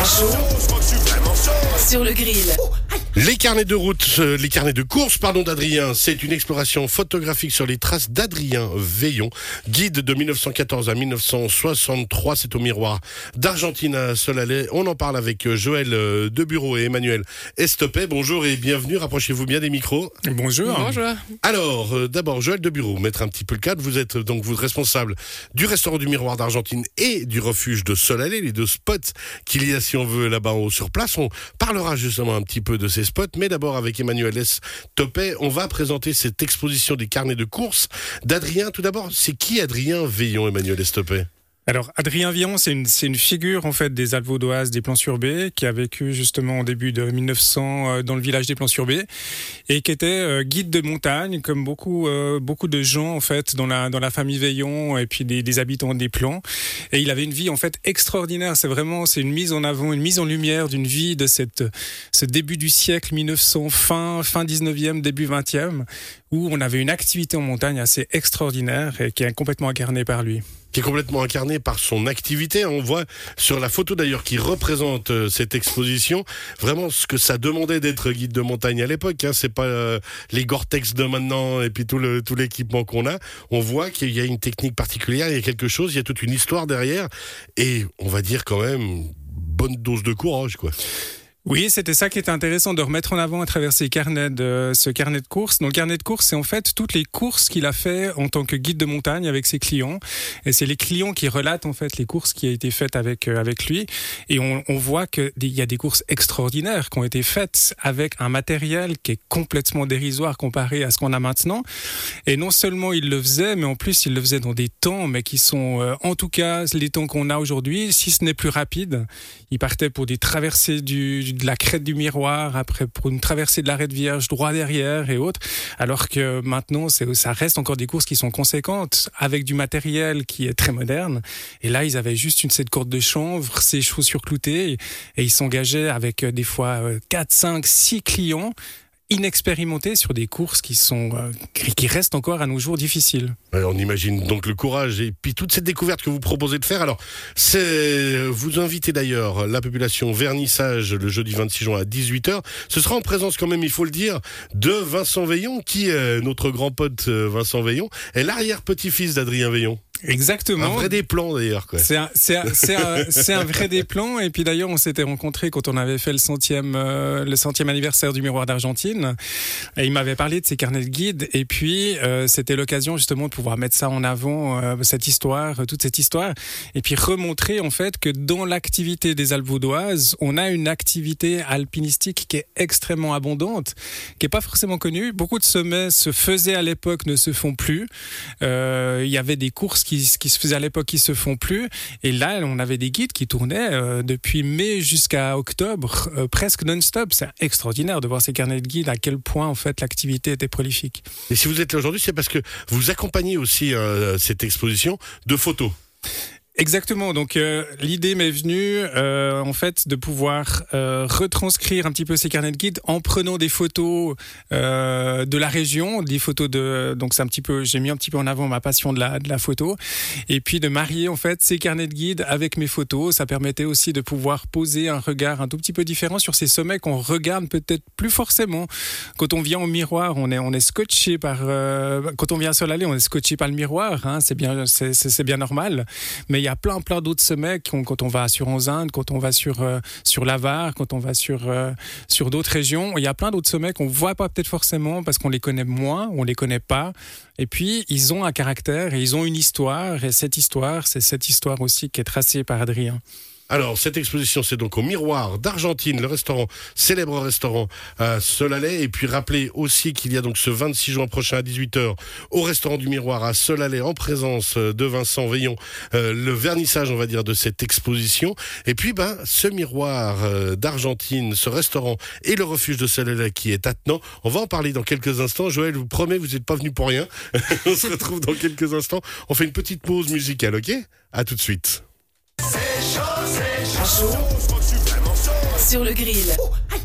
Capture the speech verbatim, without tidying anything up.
chaud sur le grill. Les carnets de route, euh, les carnets de course, pardon, d'Adrien, c'est une exploration photographique sur les traces d'Adrien Veillon, guide de mille neuf cent quatorze à mille neuf cent soixante-trois, c'est au Miroir d'Argentine à Solaley. On en parle avec Joël euh, Debureau et Emmanuel Estopet. Bonjour et bienvenue, rapprochez-vous bien des micros. Bonjour. Bonjour. Alors, euh, d'abord, Joël Debureau, mettre un petit peu le cadre, vous êtes donc vous responsable du restaurant du Miroir d'Argentine et du refuge de Solaley, les deux spots qu'il y a, si on veut, là-bas en haut sur place. On parlera justement un petit peu de ces spots, mais d'abord avec Emmanuel Estopet, on va présenter cette exposition des carnets de course d'Adrien. Tout d'abord, c'est qui Adrien Veillon, Emmanuel Estopet ? Alors, Adrien Veillon, c'est une, c'est une figure, en fait, des Alpes vaudoises, des Plans-sur-Bée, qui a vécu, justement, au début de mille neuf cents, euh, dans le village des Plans-sur-Bée, et qui était euh, guide de montagne, comme beaucoup, euh, beaucoup de gens, en fait, dans la, dans la famille Veillon, et puis des, des habitants des Plans. Et il avait une vie, en fait, extraordinaire. C'est vraiment, c'est une mise en avant, une mise en lumière d'une vie de cette, ce début du siècle mille neuf cents, fin, fin dix-neuvième, début vingtième, où on avait une activité en montagne assez extraordinaire, et qui est complètement incarnée par lui. Qui est complètement incarné par son activité. On voit sur la photo d'ailleurs qui représente euh, cette exposition vraiment ce que ça demandait d'être guide de montagne à l'époque. Hein. C'est pas euh, les Gore-Tex de maintenant et puis tout le tout l'équipement qu'on a. On voit qu'il y a une technique particulière, il y a quelque chose, il y a toute une histoire derrière et on va dire quand même bonne dose de courage, quoi. Oui, c'était ça qui était intéressant de remettre en avant à travers ces carnets de, ce carnet de course. Donc, le carnet de course, c'est en fait toutes les courses qu'il a fait en tant que guide de montagne avec ses clients. Et c'est les clients qui relatent en fait les courses qui ont été faites avec euh, avec lui. Et on, on voit que il y a des courses extraordinaires qui ont été faites avec un matériel qui est complètement dérisoire comparé à ce qu'on a maintenant. Et non seulement il le faisait, mais en plus il le faisait dans des temps, mais qui sont euh, en tout cas les temps qu'on a aujourd'hui, si ce n'est plus rapide. Il partait pour des traversées du de la crête du Miroir, après pour une traversée de l'arrêt de Vierge, droit derrière et autres, alors que maintenant c'est, ça reste encore des courses qui sont conséquentes, avec du matériel qui est très moderne. Et là ils avaient juste une cette corde de chanvre, ses chaussures cloutées, et, et ils s'engageaient avec des fois quatre, cinq, six clients inexpérimentés sur des courses qui sont euh, qui restent encore à nos jours difficiles. Ouais, on imagine donc le courage et puis toute cette découverte que vous proposez de faire. Alors, c'est vous invitez d'ailleurs la population vernissage le jeudi vingt-six juin à dix-huit heures. Ce sera en présence quand même, il faut le dire, de Vincent Veillon, qui est notre grand pote Vincent Veillon, est l'arrière-petit-fils d'Adrien Veillon. Exactement. Un vrai des plans d'ailleurs, quoi. C'est un, c'est, un, c'est, un, c'est un vrai des plans. Et puis d'ailleurs, on s'était rencontrés quand on avait fait le centième, euh, le centième anniversaire du Miroir d'Argentine. Et il m'avait parlé de ses carnets de guide. Et puis, euh, c'était l'occasion justement de pouvoir mettre ça en avant, euh, cette histoire, toute cette histoire. Et puis remontrer en fait que dans l'activité des Alpes vaudoises, on a une activité alpinistique qui est extrêmement abondante, qui est pas forcément connue. Beaucoup de sommets se faisaient à l'époque, ne se font plus. Euh, il y avait des courses Qui, qui se faisaient à l'époque, qui se font plus. Et là, on avait des guides qui tournaient euh, depuis mai jusqu'à octobre, euh, presque non-stop. C'est extraordinaire de voir ces carnets de guides, à quel point en fait l'activité était prolifique. Et si vous êtes là aujourd'hui, c'est parce que vous accompagnez aussi euh, cette exposition de photos. Exactement. Donc euh, l'idée m'est venue euh, en fait de pouvoir euh, retranscrire un petit peu ces carnets de guide en prenant des photos euh, de la région, des photos de donc c'est un petit peu j'ai mis un petit peu en avant ma passion de la de la photo et puis de marier en fait ces carnets de guide avec mes photos. Ça permettait aussi de pouvoir poser un regard un tout petit peu différent sur ces sommets qu'on regarde peut-être plus forcément quand on vient au Miroir. On est on est scotché par euh, quand on vient à Solaley, on est scotché par le Miroir. Hein, c'est bien c'est, c'est c'est bien normal, mais il y a plein plein d'autres sommets quand on va sur Onze-Indes, quand on va sur euh, sur l'Avare, quand on va sur euh, sur d'autres régions, il y a plein d'autres sommets qu'on voit pas peut-être forcément parce qu'on les connaît moins, on les connaît pas. Et puis ils ont un caractère et ils ont une histoire et cette histoire, c'est cette histoire aussi qui est tracée par Adrien. Alors, cette exposition, c'est donc au Miroir d'Argentine, le restaurant, célèbre restaurant à Solaley. Et puis, rappelez aussi qu'il y a donc ce vingt-six juin prochain à dix-huit heures au restaurant du Miroir à Solaley, en présence de Vincent Veillon, euh, le vernissage, on va dire, de cette exposition. Et puis, ben, ce Miroir euh, d'Argentine, ce restaurant et le refuge de Solaley qui est attenant. On va en parler dans quelques instants. Joël, je vous promets, vous n'êtes pas venu pour rien. On se retrouve dans quelques instants. On fait une petite pause musicale, ok ? À tout de suite. Chaud sur le grill.